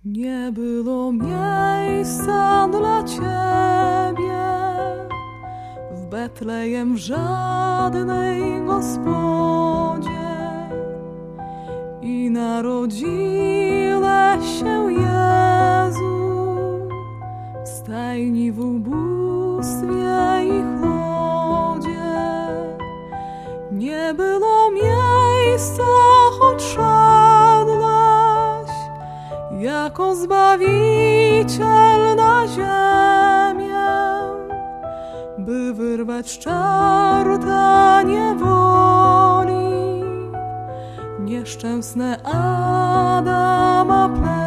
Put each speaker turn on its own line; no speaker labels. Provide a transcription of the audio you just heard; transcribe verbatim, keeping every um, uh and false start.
Nie było miejsca dla Ciebie w Betlejem, w żadnej gospodzie, i narodziłeś się, Jezu, w stajni, w ubóstwie i chłodzie. Nie było miejsca, choć szedłeś jako Zbawiciel na ziemię, by wyrwać z czarta niewoli nieszczęsne Adama plemię.